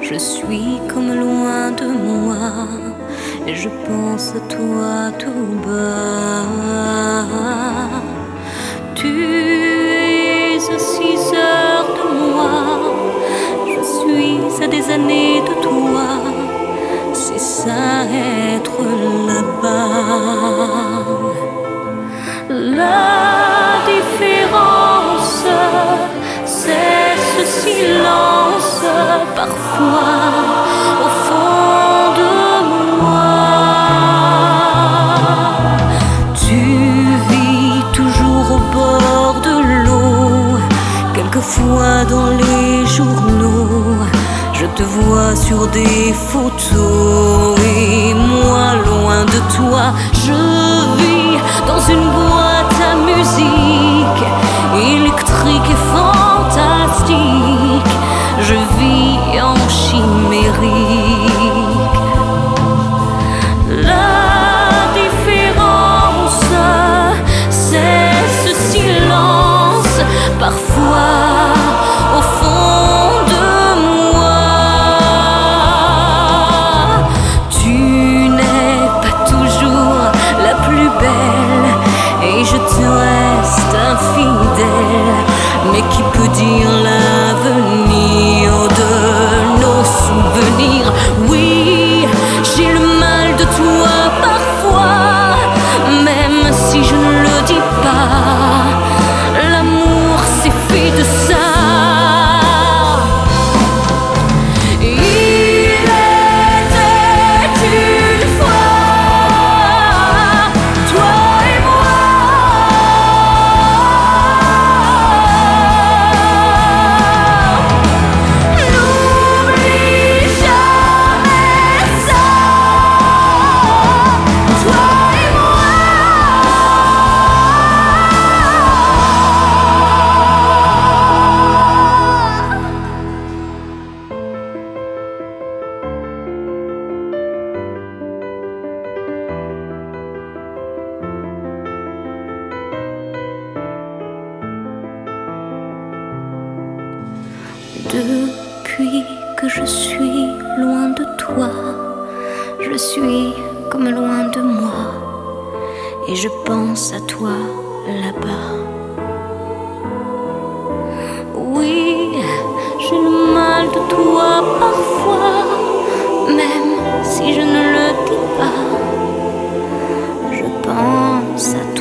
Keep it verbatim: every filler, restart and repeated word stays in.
Je suis comme loin de moi et je pense à toi tout bas. Tu es à six heures de moi, je suis à des années de toi. C'est ça être là-bas. La différence, c'est ce silence parfois au fond de moi. Tu vis toujours au bord de l'eau, quelquefois dans les journaux. Je te vois sur des photos et moi loin de toi. Je vis dans une boîte à musique électrique et fantastique. Je vis en chimérique. La différence, c'est ce silence parfois au fond de moi. Tu n'es pas toujours la plus belle et je te reste infidèle. Mais qui peut dire l'avenir de nos souvenirs? Oui, j'ai le mal de toi parfois, même si je ne le dis pas. L'amour c'est fait de ça. Depuis que je suis loin de toi, je suis comme loin de moi et je pense à toi là-bas. Oui, j'ai le mal de toi parfois, même si je ne le dis pas. Je pense à toi.